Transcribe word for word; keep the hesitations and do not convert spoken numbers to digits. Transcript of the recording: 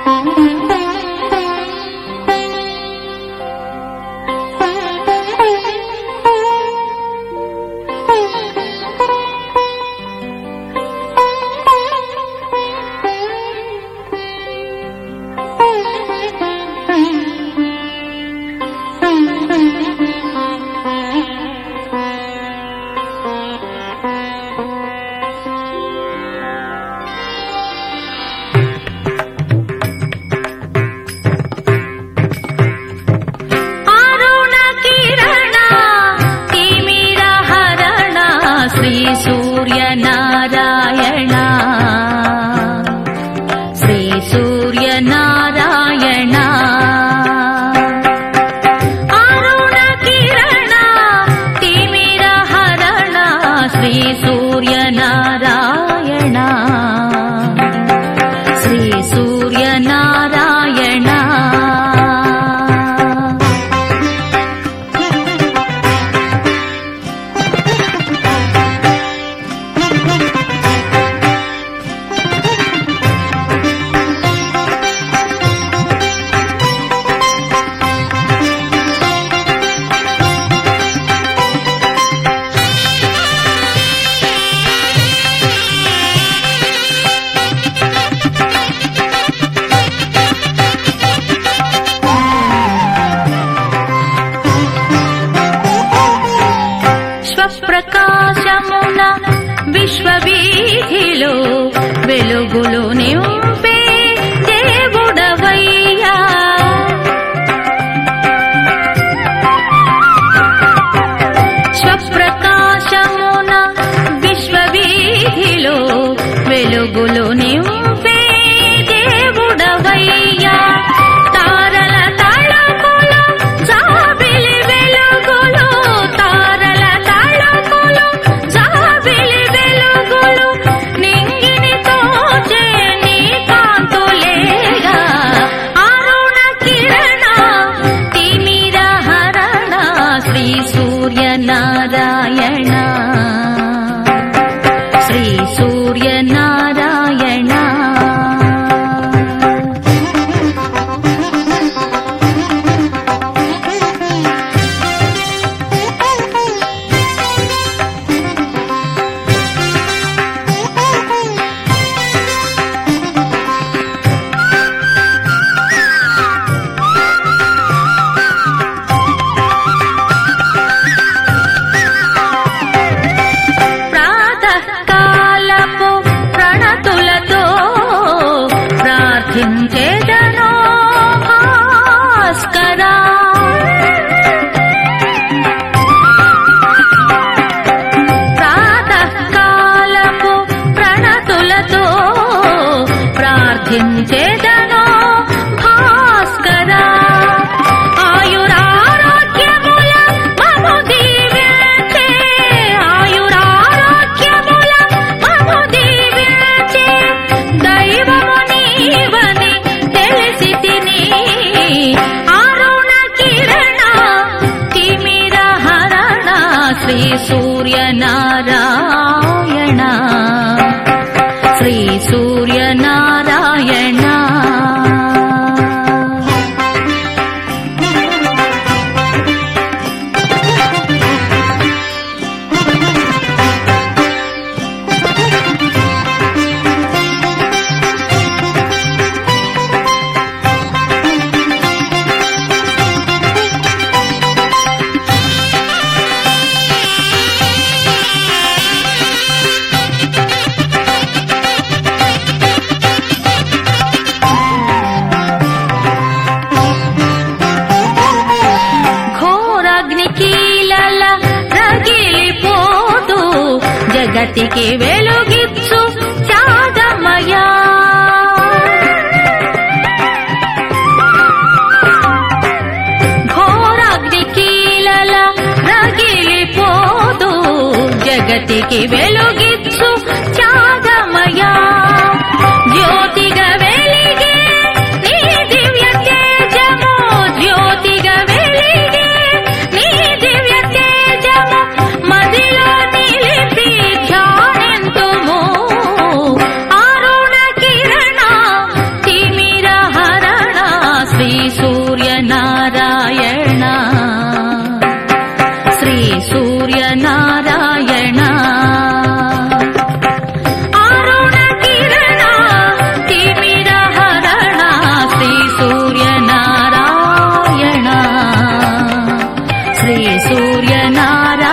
విశ్వవీధిలో వెలుగులు నింపే దేవుడవయ్యా స్వప్రకాశమున విశ్వవీధిలో వెలుగులు నింపే దేవుడవయ్యా తారల తళుకులు జాబిలి వెలుగులు తారల తళుకులు జాబిలి వెలుగులు నింగిని తోచే నీ కాంతులేగా అరుణ కిరణ తిమిర హరణ శ్రీ సూర్యనారాయణ శ్రీ సూర్యనారాయణ ప్రాతకాలపు ప్రణతులతో ప్రార్థించెదనో భాస్కరా ప్రాతకాలపు ప్రణతులతో ప్రార్థించెదనో భాస్కరా ఆయురారోగ్యముల మము దీవించే ఆయురారోగ్యముల మము దీవించే దైవము నీవని తెలిసి తిని అరుణ కిరణ తిమిర హరణ శ్రీ సూర్యనారాయణ శ్రీ సూర్యనారాయణ ఘోరాగ్నికీలల రగిలిపోతూ జగతికి వెలుగిచ్చు చాదమయా ఘోరాగ్నికీలల రగిలిపోతూ జగతికి వెలుగిచ్చు చాదమయా జ్యోతిగా వెలిగే నీ దివ్య తేజము జ్యోతిగా వెలిగే నీ దివ్య తేజము మదిలో నిలిపి ధ్యానింతుము అరుణ కిరణ తిమిర సూర్యనారాయణ శ్రీ సూర్యనారాయణ అరుణ కిరణ తిమిర హరణ శ్రీ సూర్యనారాయణ శ్రీ సూర్యనారాయణ